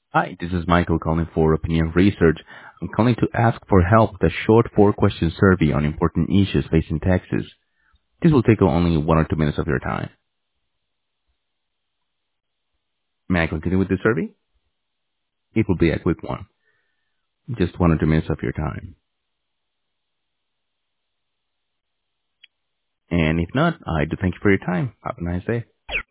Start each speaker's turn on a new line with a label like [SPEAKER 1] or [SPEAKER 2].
[SPEAKER 1] Hi, this is Michael calling for Opinion Research. I'm calling to ask for help with a short four-question survey on important issues facing Texas. This will take only 1 or 2 minutes of your time. May I continue with the survey? It will be a quick one. Just 1 or 2 minutes of your time. And if not, I do thank you for your time. Have a nice day.